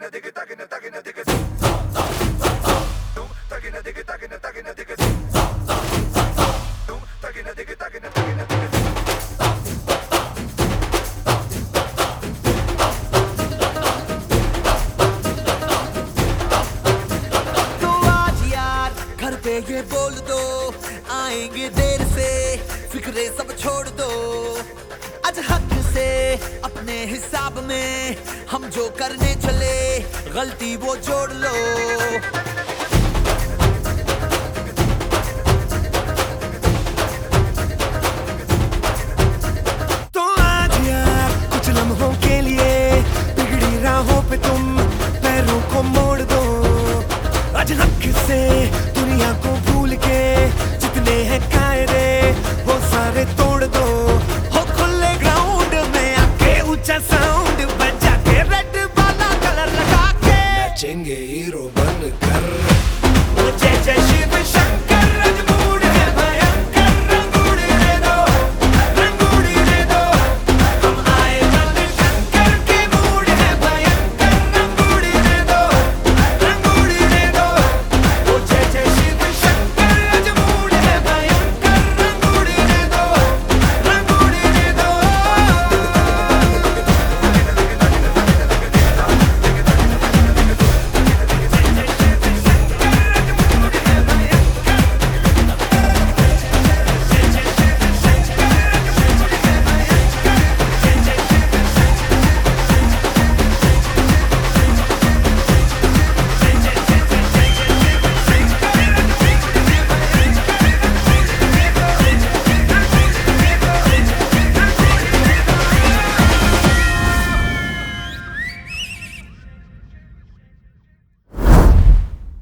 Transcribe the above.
ये बोल दो आएंगे देर से, फिक्रे सब छोड़ दो। आज हक से अपने हिसाब में हम जो करने चले, गलती वो जोड़ लो। तो आज यार कुछ लम्हों के लिए बिगड़ी राहों पे तुम पैरों को मोड़ दो। आज हक से दुनिया को भूल के जितने हैं कायदे वो सारे तोड़ दो। हो खुले ग्राउंड में आके ऊंचा साउंड बजा के रेड वाला कलर लगा के नाचेंगे